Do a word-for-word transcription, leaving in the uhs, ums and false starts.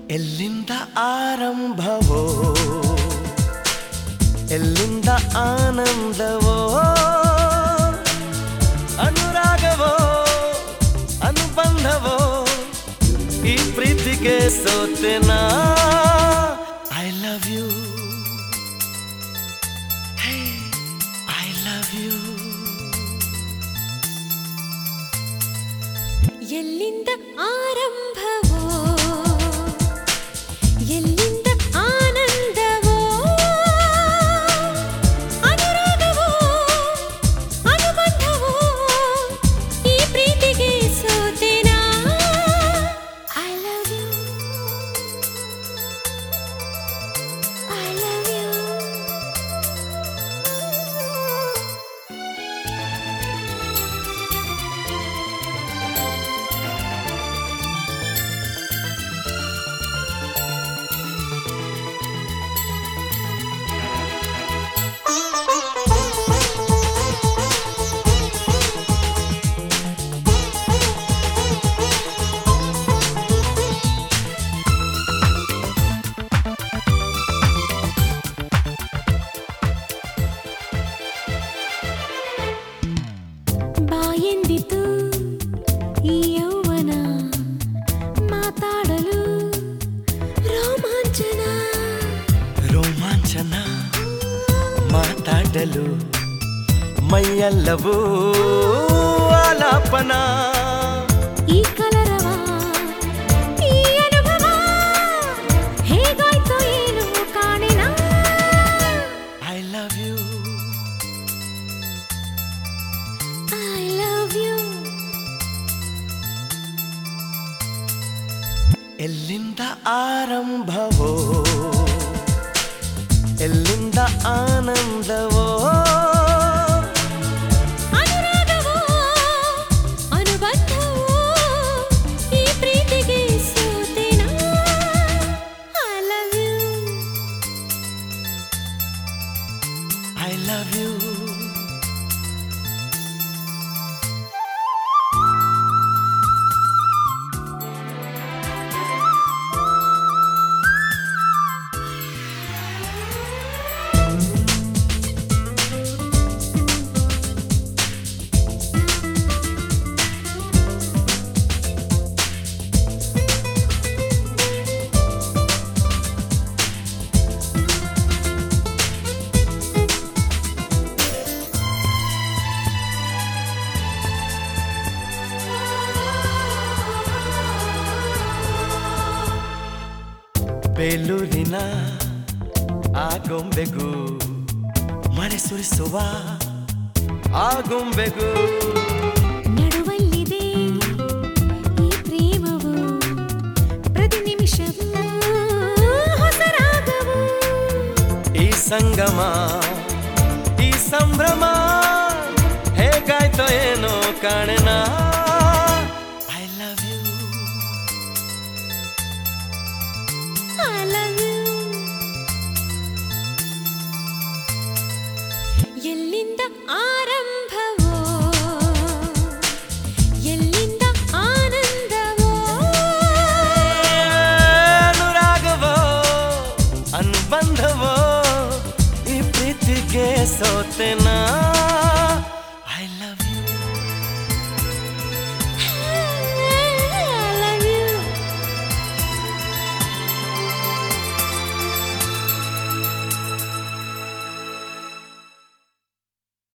ಎಲ್ಲಿಂದ ಆರಂಭವೋ ಎಲ್ಲಿಂದ ಆನಂದವೋ ಅನುರಾಗವೋ ಅನುಬಂಧವೋ ಈ ಪ್ರೀತಿಗೆ ಸೋತೆನಾ I love you I love you ಎಲ್ಲಿಂದ ಆರಂಭವೋ ಎಲ್ಲಿಂದ ಆನಂದವೋ ಅನುರಾಗವೋ ಅನುಬಂಧವೋ ಈ ಪ್ರೀತಿಗೆ ಸೋತೆನಾ I love you I love you ಬಾಯೆಂದಿತು ಈ ಯೌವನ ಮಾತಾಡಲು ರೋಮಾಂಚನ ರೋಮಾಂಚನ ಮಾತಾಡಲು ಮೈಯೆಲ್ಲವೂ ಆಲಾಪನ ಈ ಕಲರವ ಈ ಅನುಭವ ಹೇಗಾಯ್ತು ಏನು ಕಾಣೆನ I love you I love you ಎಲ್ಲಿಂದ ಆರಂಭವೋ ಎಲ್ಲಿಂದ ಆನಂದವೋ ಅನುರಾಗವೋ ಅನುಬಂಧವೋ ಈ ಪ್ರೀತಿಗೆ ಸೋತೆನಾ I love you I love you ಬೇಲೂರಿನ ಆಗೊಂಬೆಗೂ ಮಳೆ ಸುರಿಸುವ ಆಗೊಂಬೆಗೂ ನಡುವಲ್ಲಿದೆ ಈ ಪ್ರೇಮವು ಪ್ರತಿ ನಿಮಿಷವೂ ಹೊಸ ರಾಗವು ಈ ಸಂಗಮ ಈ ಸಂಭ್ರಮ ಹೇಗಾಯ್ತೋ ಏನೋ ಕಾಣೆನ I love you I love you ಎಲ್ಲಿಂದ ಆರಂಭವೋ ಎಲ್ಲಿಂದ ಆನಂದವೋ ಅನುರಾಗವೋ ಅನುಬಂಧವೋ ಈ ಪ್ರೀತಿಗೆ ಸೋತೆನಾ